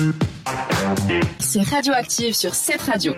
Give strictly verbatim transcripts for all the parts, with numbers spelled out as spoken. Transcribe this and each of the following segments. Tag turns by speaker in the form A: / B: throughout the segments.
A: C'est Radioactive sur cette radio.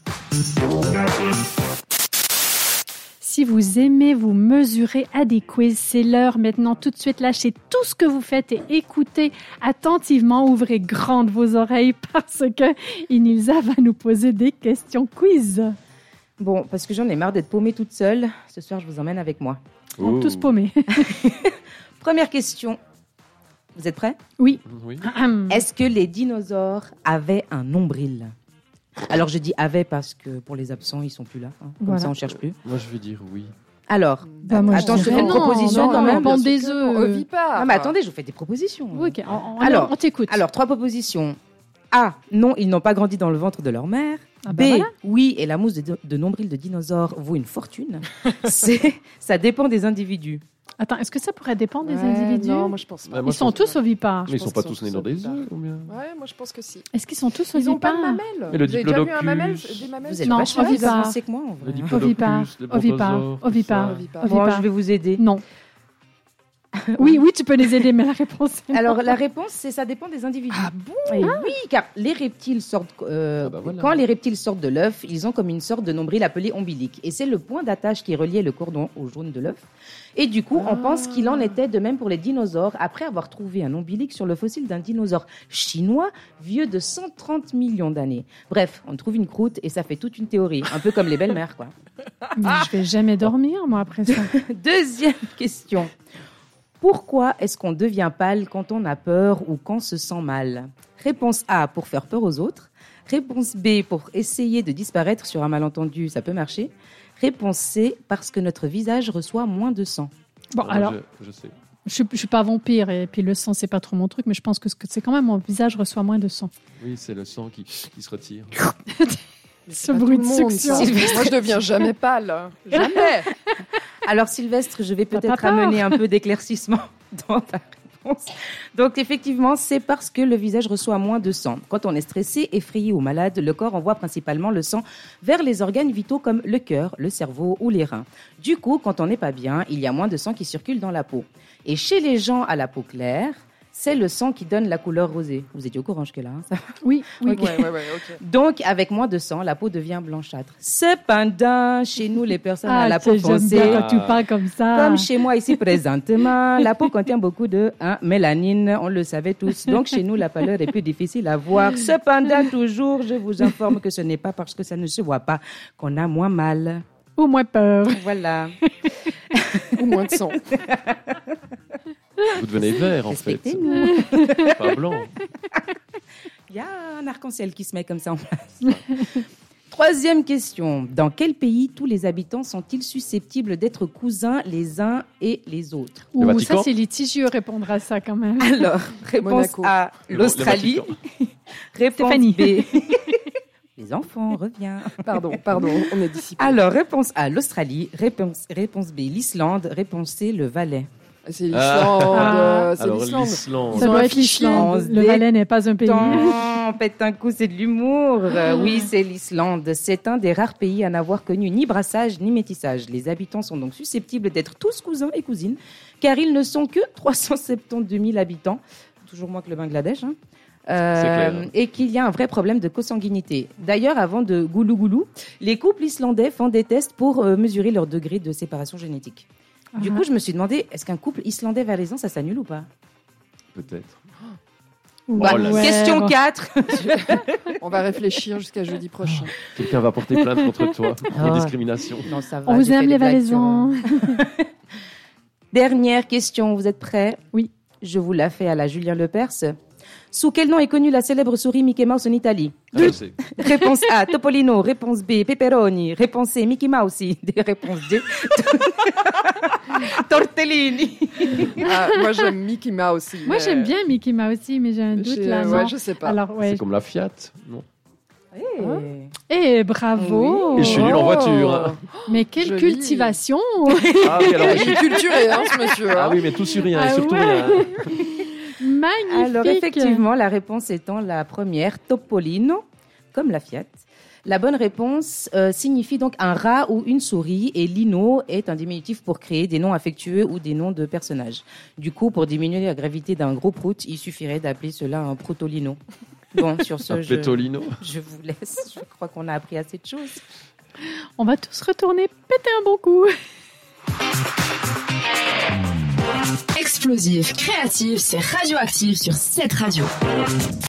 B: Si vous aimez vous mesurer à des quiz, c'est l'heure maintenant. Tout de suite, lâchez tout ce que vous faites et écoutez attentivement. Ouvrez grandes vos oreilles parce que Inilza va nous poser des questions quiz.
C: Bon, parce que j'en ai marre d'être paumée toute seule. Ce soir, je vous emmène avec moi.
B: On est tous paumés.
C: Première question. Vous êtes prêts ?
B: Oui.
D: Oui.
C: Est-ce que les dinosaures avaient un nombril ? Alors, je dis avait parce que pour les absents, ils sont plus là. Hein. Comme
B: Voilà.
C: ça, on cherche plus.
D: Moi, je vais dire oui.
C: Alors,
B: Bah, moi,
C: attends, je te
B: dirais
C: fais une
B: non,
C: proposition
B: non,
C: quand
B: non,
C: même.
B: bande des œufs.
E: Ovipare.
C: Non, mais attendez, je vous fais des propositions.
B: Oui, ok, on, on-
C: Alors,
B: on t'écoute.
C: Alors, trois propositions. A. Non, ils n'ont pas grandi dans le ventre de leur mère.
B: Ah
C: B.
B: bah voilà.
C: Oui, et la mousse de, de nombril de dinosaure vaut une fortune. C. Ça dépend des individus.
B: Attends, est-ce que ça pourrait dépendre des
E: Ouais,
B: individus?
E: Non, moi je pense pas.
D: Bah, moi,
B: Ils sont
D: je pense-
B: tous ovipares.
D: Mais ils
E: pense
D: sont pas
E: qu'ils
D: tous
E: sont
D: nés dans des
E: tous
D: œufs ou bien
E: Ouais, moi je pense que si.
B: Est-ce qu'ils sont tous
E: Ils ont pas de
B: ovipares?
E: mamelles.
D: Mais le
E: Vous avez déjà vu un
D: diplodocus.
E: mamelle, des mamelles
C: Vous êtes
B: Non,
C: vachement plus
B: ovipare.
C: avancés que moi, en vrai.
D: Le
B: Ovipare,
D: diplodocus, les
B: ovipare,
D: brontosaures, tout
B: ovipare,
D: ça.
E: Ovipare.
C: Bon,
B: ovipare.
C: je vais vous aider.
B: Non. Oui, oui, tu peux les aider, mais la réponse est non.
C: Alors, la réponse, c'est ça dépend des individus.
E: Ah bon?
C: Et oui, car les reptiles sortent, euh,
D: Ah bah voilà.
C: quand les reptiles sortent de l'œuf, ils ont comme une sorte de nombril appelé ombilique. Et c'est le point d'attache qui reliait le cordon au jaune de l'œuf. Et du coup, on pense qu'il en était de même pour les dinosaures, après avoir trouvé un ombilique sur le fossile d'un dinosaure chinois vieux de cent trente millions d'années. Bref, on trouve une croûte et ça fait toute une théorie, un peu comme les belles-mères, quoi.
B: Mais je vais jamais dormir, moi, après ça.
C: Deuxième question. Pourquoi est-ce qu'on devient pâle quand on a peur ou quand on se sent mal ? Réponse A, pour faire peur aux autres. Réponse B, pour essayer de disparaître sur un malentendu, ça peut marcher. Réponse C, parce que notre visage reçoit moins de sang.
B: Bon,
D: Ah,
B: alors,
D: je, je sais.
B: je, suis- je suis pas vampire et puis le sang, c'est pas trop mon truc, mais je pense que ce que- c'est quand même mon visage reçoit moins de sang.
D: Oui, c'est le sang qui, qui se retire.
B: Ce
E: Pas
B: bruit
E: tout
B: de
E: le monde,
B: succion.
E: ça. Moi je deviens jamais pâle. Jamais.
C: Alors Sylvestre, je vais
B: T'as
C: peut-être
B: pas peur ?
C: amener un peu d'éclaircissement dans ta réponse. Donc effectivement, c'est parce que le visage reçoit moins de sang. Quand on est stressé, effrayé ou malade, le corps envoie principalement le sang vers les organes vitaux comme le cœur, le cerveau ou les reins. Du coup, quand on n'est pas bien, il y a moins de sang qui circule dans la peau. Et chez les gens à la peau claire, c'est le sang qui donne la couleur rosée. Vous étiez au courant jusque-là, hein, ça va ?
B: Oui, oui.
E: Ouais, ouais, ouais, ok.
C: Donc, avec moins de sang, la peau devient blanchâtre. Cependant, chez nous, les personnes à
B: Ah,
C: la
B: tu
C: peau
B: sais, j'aime
C: foncée,
B: bien quand tu parles comme ça.
C: comme chez moi ici présentement, la peau contient beaucoup de hein, mélanine, on le savait tous. Donc chez nous, la pâleur est plus difficile à voir. Cependant, toujours, je vous informe que ce n'est pas parce que ça ne se voit pas qu'on a moins mal.
B: Ou moins peur.
C: Voilà.
E: Ou moins de sang.
D: Vous devenez vert, en fait.
C: Respectez-nous.
D: Pas blanc.
C: Il y a un arc-en-ciel qui se met comme ça en place. Troisième question. Dans quel pays tous les habitants sont-ils susceptibles d'être cousins les uns et les autres ?
B: Ouh,
D: Vatican.
B: ça, c'est litigieux répondre à ça quand même.
C: Alors, réponse
E: Monaco.
C: A,
D: Le-
C: l'Australie.
D: le Vatican.
C: Réponse
B: Stéphanie.
C: B. Les enfants, reviens.
E: Pardon, pardon, on est disciplé.
C: Alors, réponse A, l'Australie. Réponse, réponse B, l'Islande. Réponse C, le Valais.
E: C'est l'Islande.
B: Ah.
E: euh, C'est
D: Alors,
E: l'Islande.
D: l'Islande.
B: Ça
E: Ils ont
B: doit
E: un
B: être
E: fichier.
B: l'Islande.
C: On
B: Le
C: se
B: Valais n'est pas un pays.
C: Tant, pète un coup, c'est de l'humour. Euh, oui, c'est l'Islande. C'est un des rares pays à n'avoir connu ni brassage ni métissage. Les habitants sont donc susceptibles d'être tous cousins et cousines, car ils ne sont que trois cent soixante-douze mille habitants, toujours moins que le Bangladesh, hein. Euh,
D: clair.
C: et qu'il y a un vrai problème de consanguinité. D'ailleurs, avant de goulou goulou, les couples islandais font des tests pour euh, mesurer leur degré de séparation génétique. Du
B: Ah.
C: coup, je me suis demandé, est-ce qu'un couple islandais valaisan, ça s'annule ou pas?
D: Peut-être.
C: Bah,
D: Oh là
B: Ouais,
C: question
B: ouais.
C: quatre.
E: On va réfléchir jusqu'à jeudi prochain.
D: Quelqu'un va porter plainte contre toi pour
C: Ah.
D: discrimination.
C: Non, ça va.
B: On vous
C: j'ai
B: aime
C: fait
B: les
C: des blagues sur,
B: Valaisans.
C: euh, Dernière question, vous êtes prêts?
B: Oui.
C: Je vous la fais à la Julien Lepers. Sous quel nom est connue la célèbre souris Mickey Mouse en Italie?
D: Ah, je sais.
C: Réponse A, Topolino. Réponse B, Pepperoni. Réponse C, Mickey Mouse. Des réponses D, Tortellini.
E: Ah, moi j'aime Mickey Mouse aussi.
B: Moi,
E: mais-
B: j'aime bien Mickey Mouse aussi, mais j'ai un doute
E: J'ai-
B: là.
E: Ouais,
B: non.
E: je sais pas.
B: Alors, ouais.
D: C'est comme la Fiat, non?
B: Eh, bravo.
D: Et je suis nul en voiture. hein.
B: Mais quelle
E: Joli.
B: cultivation.
D: Ah oui, alors,
E: Il est culturé, hein, ce monsieur.
D: ah
E: hein.
D: oui, mais tout sur rien,
B: Ah
D: et surtout
B: ouais.
D: rien.
B: Magnifique.
C: Alors effectivement, la réponse étant la première, Topolino, comme la Fiat. La bonne réponse euh, signifie donc un rat ou une souris et lino est un diminutif pour créer des noms affectueux ou des noms de personnages. Du coup, pour diminuer la gravité d'un gros prout, il suffirait d'appeler cela un protolino. Bon, sur ce,
D: Un
C: je,
D: pétolino.
C: je vous laisse. Je crois qu'on a appris assez de choses.
B: On va tous retourner péter un bon coup.
A: Explosif, créatif, c'est Radioactive sur cette radio.